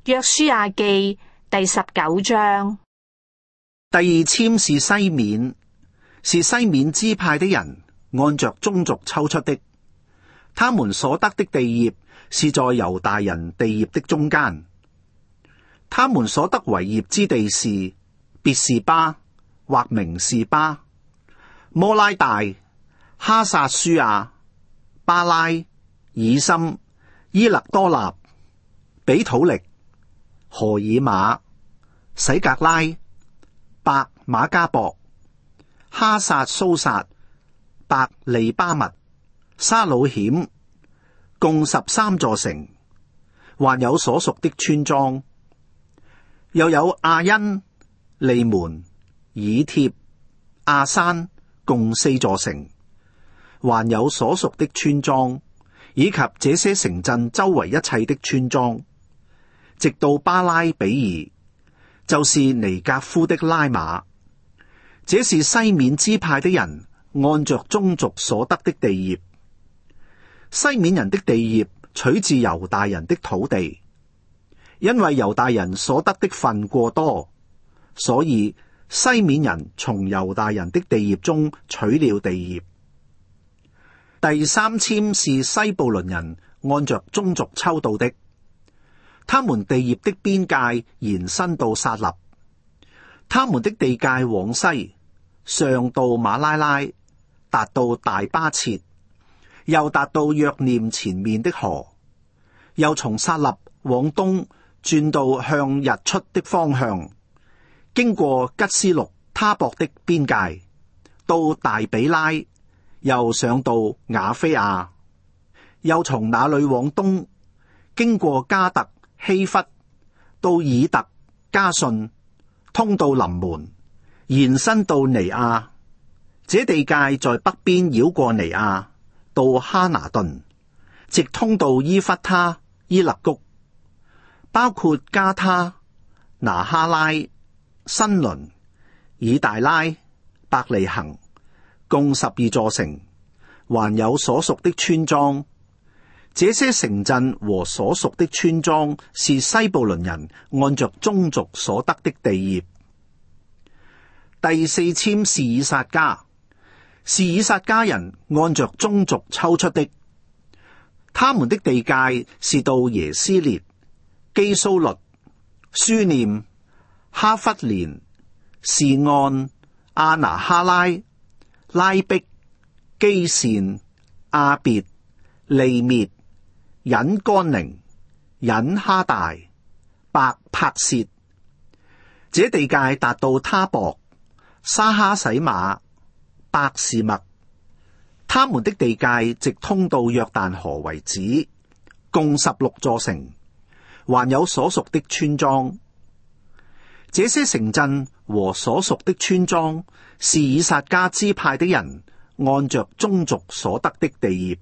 約書亞記第19章。 第二籤是西緬，是西緬支派的人按着宗族抽出的，他們所得的地業是在猶大人地業的中間。他們所得為業之地是別是巴，或名是巴、摩拉大、哈撒書亞、巴拉、以森、伊勒多納、比土力、何爾瑪、洗革拉、伯瑪加博、哈撒蘇撒、伯利巴密、沙魯險，共13座城，還有所屬的村莊。又有亞因、利門、以帖、亞山，共4座城，還有所屬的村莊，以及這些城鎮周圍一切的村莊，直到巴拉比爾，就是尼革夫的拉瑪。這是西緬支派的人按着宗族所得的地業。西緬人的地業取自猶大人的土地，因為猶大人所得的份過多，所以西緬人從猶大人的地業中取了地業。第三籤是西布倫人按着宗族抽到的，他們地業的邊界延伸到撒立，他們的地界往西上到馬拉拉，達到大巴設，又達到約念前面的河，又從撒立往東轉到向日出的方向，經過吉斯錄他博的邊界，到大比拉，又上到雅菲亞，又從那裏往東，經過加特希弗，到以特加遜，通到臨門，延伸到尼亞。這地界在北邊繞過尼亞，到哈拿頓，直通到伊弗他、伊勒谷，包括加他、拿哈拉、新倫、以大拉、伯利恆，共12座城，還有所屬的村莊。這些城鎮和所屬的村莊是西布倫人按着宗族所得的地業。第四籤是以薩迦，是以薩迦人按着宗族抽出的，他們的地界是到耶斯列、基蘇律、書念、哈弗連、士按、亞拿哈拉、拉碧、基善、亞別、利滅、隱干寧、隱哈大、伯柏薛。這地界達到他博、沙哈洗馬、伯示麥，他們的地界直通到約旦河為止，共16座城，還有所屬的村莊。這些城鎮和所屬的村莊是以薩迦支派的人按着宗族所得的地業。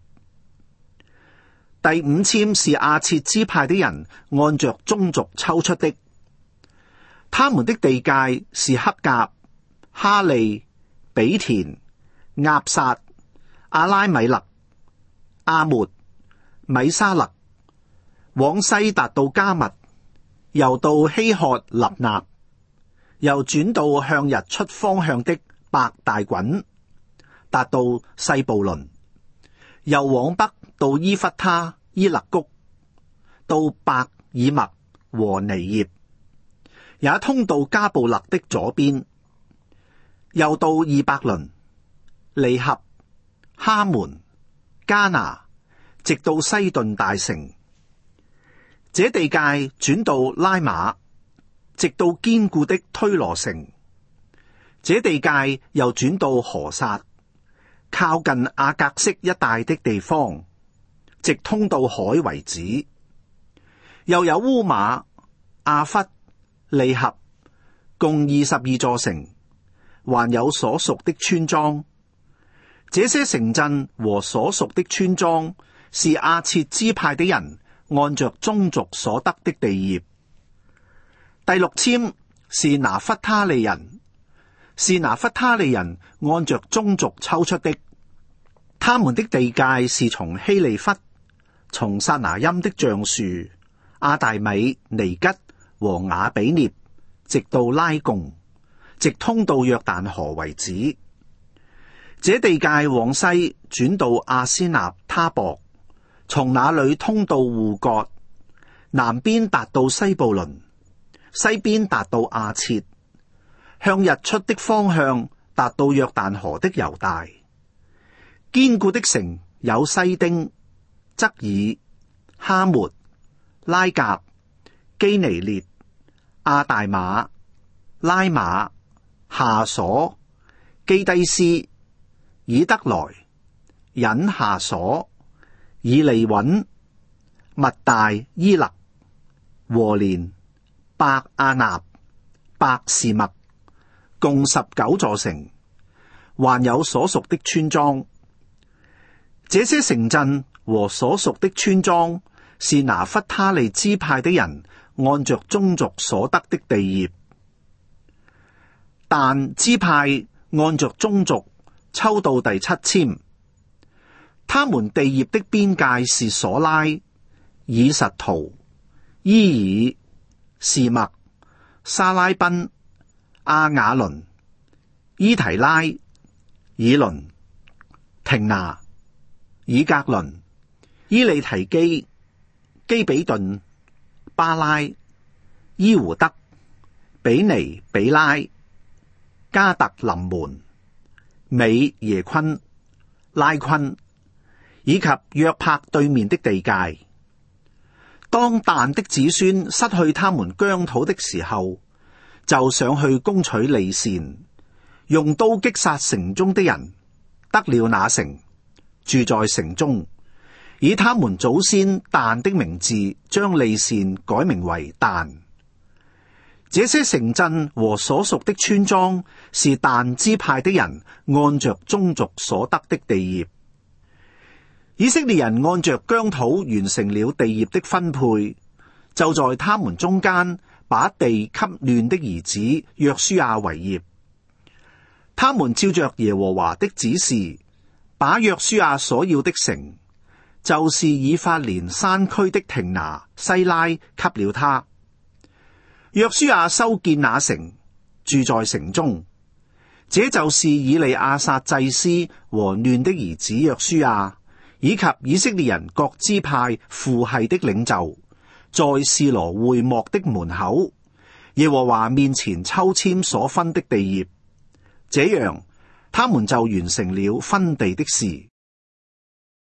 第五籤是亞設支派的人按着宗族抽出的，他們的地界是克甲、哈利、比田、鴨撒、阿拉米勒、阿末、米沙勒，往西達到加密，又到希喝立納，又轉到向日出方向的伯大滾，達到西布倫，又往北到伊弗他、伊勒谷，到伯爾麥和尼葉，也通到加布勒的左邊，又到以伯倫、利合、哈門、加拿，直到西頓大城。這地界轉到拉瑪，直到堅固的推羅城。這地界又轉到何撒，靠近亞革悉一帶的地方，直通到海為止。又有烏馬、亞弗、利合，共22座城，還有所屬的村莊。這些城鎮和所屬的村莊是亞設支派的人按着宗族所得的地業。第六籤是拿弗他利人，是拿弗他利人按着宗族抽出的，他們的地界是從希利弗，從撒拿音的橡樹、 亞大米、尼吉和雅比涅，直到拉貢，直通到約旦河為止。這地界往西轉到亞斯納他博，從那裏通到戶割，南邊達到西布倫，西邊達到亞設，向日出的方向達到約旦河的猶大。堅固的城有西丁、側爾、哈末、拉甲、基尼列、亞大馬、拉馬、夏瑣、基低斯、以德來、隱夏瑣、以利穩、密大伊勒、和連、伯亞納、伯示麥，共19座城，還有所屬的村莊。這些城鎮和所屬的村莊是拿弗他利支派的人按着宗族所得的地業。但支派按着宗族抽到第7籤，他們地業的邊界是瑣拉、以實圖、伊爾、示麥、沙拉賓、亞雅倫、伊提拉、以倫、廷拿、以格倫、伊利提基、基比頓、巴拉、伊胡德、比尼比拉、加特林門、美耶昆、拉昆，以及約帕對面的地界。當但的子孫失去他們疆土的時候，就上去攻取利善，用刀擊殺城中的人，得了那城，住在城中，以他們祖先但的名字，將利善改名為但。這些城鎮和所屬的村莊是但支派的人按着宗族所得的地業。以色列人按着疆土完成了地業的分配，就在他們中間把地給嫩的兒子約書亞為業。他們照着耶和華的指示，把約書亞所要的城，就是以法蓮山區的亭拿、西拉，給了他。約書亞修建那城，住在城中。這就是以利亞撒祭司和嫩的兒子約書亞，以及以色列人各支派父系的領袖，在示羅會幕的門口，耶和華面前抽籤所分的地業。這樣，他們就完成了分地的事。